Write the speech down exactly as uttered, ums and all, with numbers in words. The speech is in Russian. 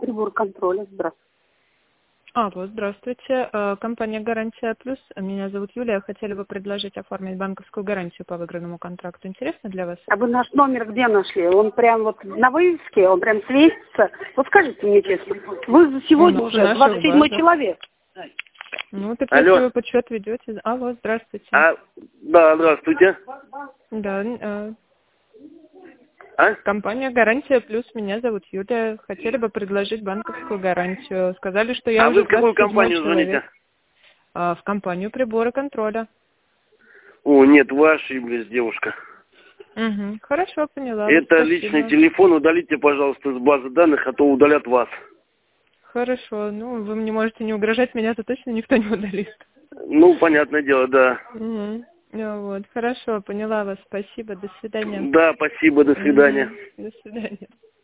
прибор контроля. Здравствуйте. Алло, здравствуйте. Э, Компания «Гарантия Плюс». Меня зовут Юлия. Хотели бы предложить оформить банковскую гарантию по выигранному контракту. Интересно для вас? А вы наш номер где нашли? Он прям вот на вывеске, он прям светится. Вот скажите мне честно, вы за сегодня Ну, в уже наших двадцать седьмой базах. человек. Ну, так Алло. если вы подсчет ведете. Алло, здравствуйте. А, да, здравствуйте. Да, э, А? компания «Гарантия Плюс». Меня зовут Юлия. Хотели бы предложить банковскую гарантию. Сказали, что я А уже вы в какую двадцать седьмой компанию человек. звоните? А, в компанию прибора контроля. О, нет, вы ошиблись, девушка. Угу. Хорошо, поняла. Это Спасибо. личный телефон, удалите, пожалуйста, с базы данных, а то удалят вас. Хорошо. Ну, вы мне можете не угрожать, меня-то точно никто не удалит. Ну, понятное дело, да. Угу. Ну, вот. Хорошо, поняла вас. Спасибо. До свидания. Да, спасибо, до свидания. Мгм. До свидания.